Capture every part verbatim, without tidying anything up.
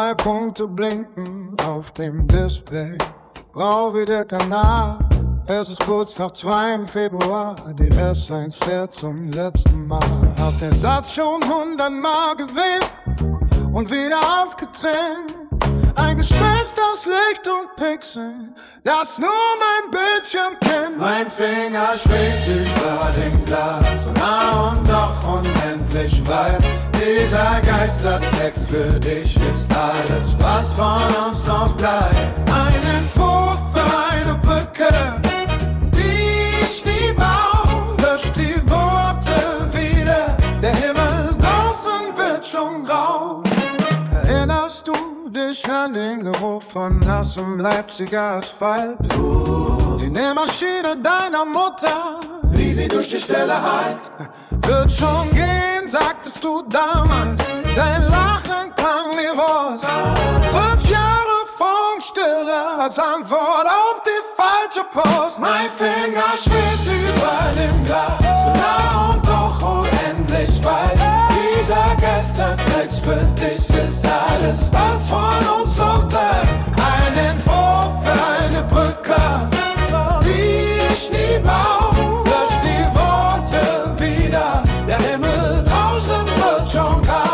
Zwei Punkte blinken auf dem Display. Grau wie der Kanal. Es ist kurz nach zwei im Februar. Die S eins fährt zum letzten Mal. Hab den Satz schon hundertmal gewählt und wieder aufgetrennt. Ein Gespenst aus Licht und Pixeln, das nur mein Bildschirm kennt. Mein Finger schwebt über dem Glas, so nah und doch unendlich weit. Dieser Geistertext für dich ist alles, was von uns noch bleibt. Ein Entwurf für eine Brücke, die ich nie baue. Löscht die Worte wieder, der Himmel draußen wird schon grau. Erinnerst du dich an den Geruch von nassem Leipziger Asphalt? Uh. Die Nähmaschine deiner Mutter, wie sie durch die Stelle halt. Wird schon gehen, sagtest du damals. Dein Lachen klang wie Rost. Fünf Jahre Funkstille als Antwort auf die falsche Post. Mein Finger schwebt über dem Glas, so nah und doch unendlich weit. Dieser Geistertext für dich ist alles, was von uns noch bleibt. Ein Entwurf für eine Brücke, die ich nie baue. Löscht die Worte wieder, der Himmel draußen wird schon grau.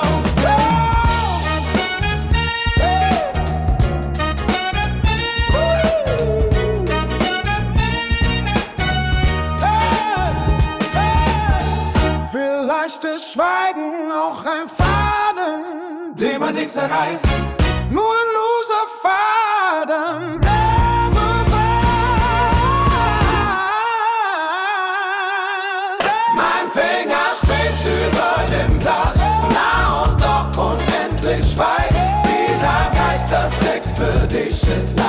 Vielleicht ist Schweigen auch ein Faden, den man nicht zerreißt. Nur ein loser Faden. Mein Finger schwebt über dem Glas, nah und doch unendlich weit. Dieser Geistertext für dich ist